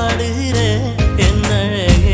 பாடுகிற என் அழகே.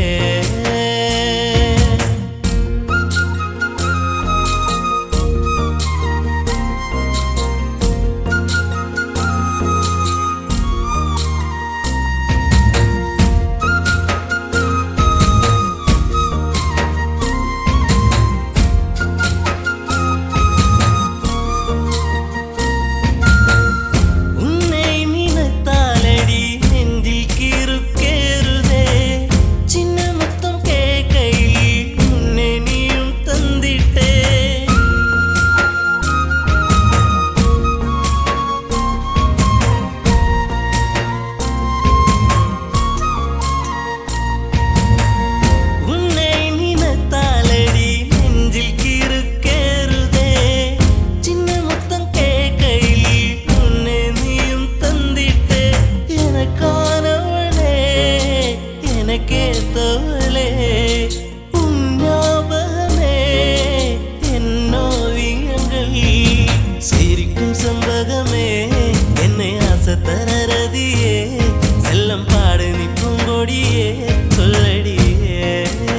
கேத்தவளே உன் ஞாபகமே என்னோவியங்கள் சிரிக்கும் சம்பகமே என்னை ஆசத்தரதியே செல்லம் பாடு நீ பூங்கொடியே சொல்லடியே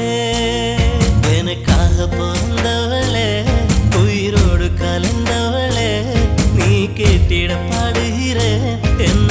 எனக்காக பிறந்தவளே உயிரோடு கலந்தவளே நீ கேட்டிட பாடுகிற என்ன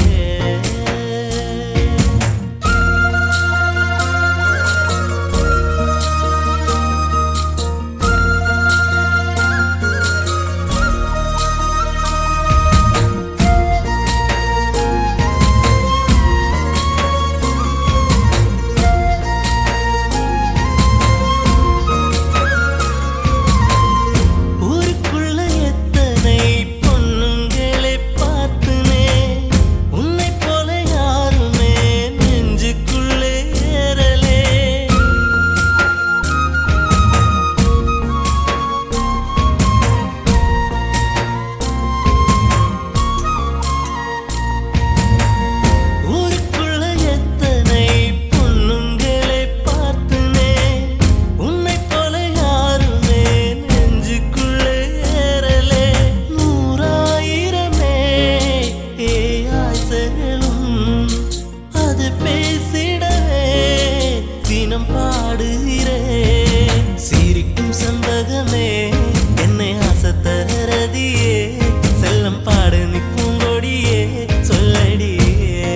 சிரிக்கும் சம்பகமே என்னை ஆசத்தரதியே செல்லம் பாடு நீ பூங்கொடியே சொல்லடியே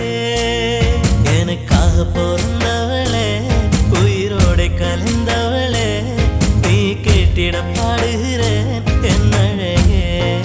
எனக்காக பிறந்தவளே உயிரோட கலந்தவளே நீ கேட்டிட பாடுகிறேன் என் அழகே.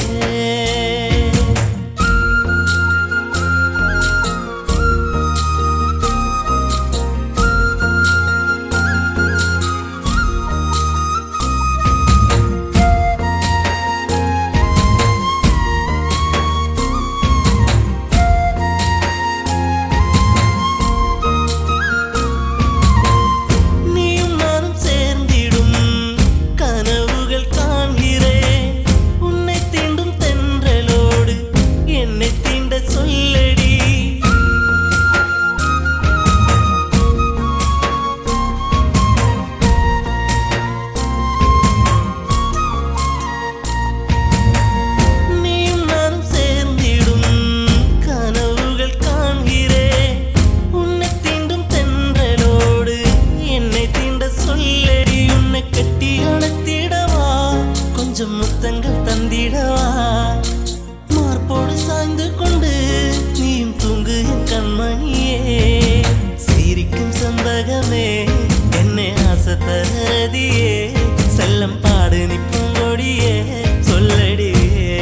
முத்தங்கள் தந்திடவா மார்போடு சாய்ந்து கொண்டு நீயும் தூங்கு என் கண்மணியே சிரிக்கும் சம்பகமே என்னை ஆசத்தரதியே செல்லம் பாடு நீ பூங்கொடியே சொல்லடியே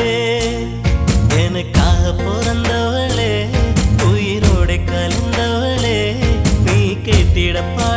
எனக்காக பிறந்தவளே உயிரோட கலந்தவளே நீ கேட்டிடப்பா